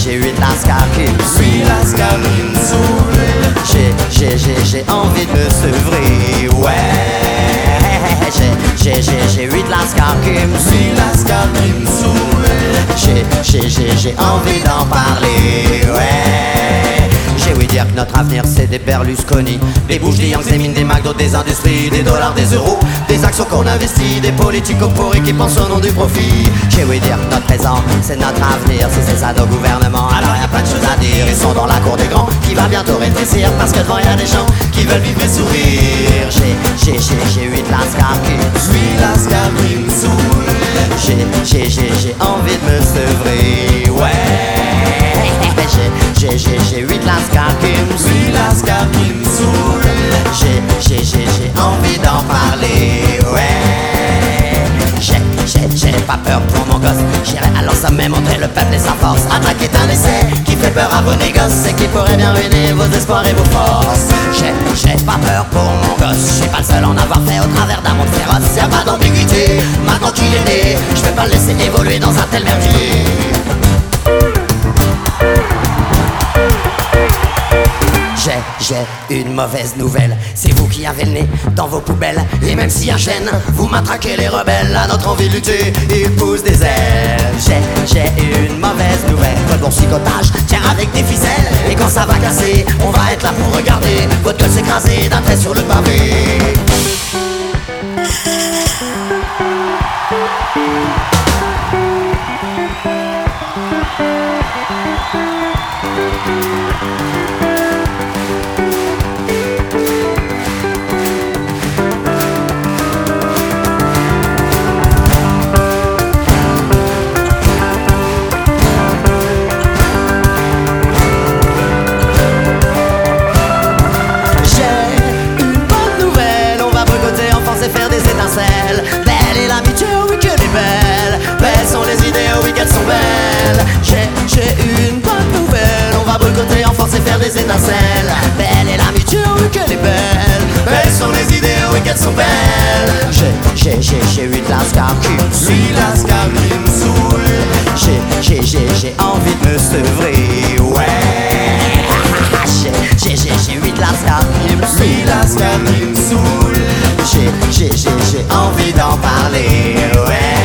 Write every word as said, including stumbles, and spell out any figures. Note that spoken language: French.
j'ai huit lascars qui me saoulent. Huit lascars qui me saoulent. J'ai, j'ai, j'ai, j'ai envie de me sevrer, ouais. J'ai, j'ai, j'ai, j'ai huit lascars qui me saoulent. Huit lascars qui me saoulent. J'ai, j'ai, j'ai, j'ai envie d'en parler, ouais. J'ai ouï dire que notre avenir c'est des Berlusconi, des bouches, des Yanks, des mines, des McDo, des industries, des dollars, des euros, des actions qu'on investit, des politiques pourris qui pensent au nom du profit. J'ai ouï dire que notre présent c'est notre avenir, si c'est ça nos gouvernements, alors y a plein de choses à dire. Ils sont dans la cour des grands qui va bientôt rétrécir parce que devant y a des gens qui veulent vivre et sourire. J'ai, j'ai, j'ai, j'ai huit lascars qui me saoulent. Huit lascars qui me saoulent. J'ai, j'ai, j'ai, j'ai envie de me sevrer, ouais. J'ai, j'ai, j'ai, j'ai huit lascars qui me saoulent. Huit lascars qui me saoulent. J'ai, j'ai, j'ai, j'ai envie d'en parler, ouais. J'ai, j'ai, j'ai pas peur pour mon gosse. J'irai alors ça sommet montrer le peuple et sa force. Attaque est un essai qui fait peur à vos négoces et qui pourrait bien ruiner vos espoirs et vos forces. J'ai, j'ai pas peur pour mon gosse. Je suis pas le seul à en avoir fait au travers d'un monde féroce. Y'a pas d'ambiguïté, maintenant qu'il est né, je vais pas le laisser évoluer dans un tel merdier. J'ai, j'ai une mauvaise nouvelle. C'est vous qui avez le nez dans vos poubelles. Et même si un gêne, vous matraquez les rebelles. À notre envie de lutter, ils poussent des ailes. J'ai, j'ai une mauvaise nouvelle. Votre boursicotage tient avec des ficelles. Et quand ça va casser, on va être là pour regarder votre gueule s'écraser d'un trait sur le pavé. Belle est l'amitié, oui que les belles. Belles sont les idées, oui qu'elles sont belles. J'ai, j'ai une bonne nouvelle. On va boycotter en force et faire des étincelles. Belle est l'amitié, oui que les belles. Belles sont les idées, oui qu'elles sont belles. J'ai, j'ai, j'ai, j'ai huit lascars qui me saoulent. Huit lascars qui me saoulent. J'ai, j'ai, j'ai, j'ai envie de me sevrer, ouais. J'ai, j'ai, j'ai, j'ai huit lascars qui me saoulent. Huit lascars qui me saoulent. J'ai, j'ai, j'ai, j'ai envie d'en parler, ouais.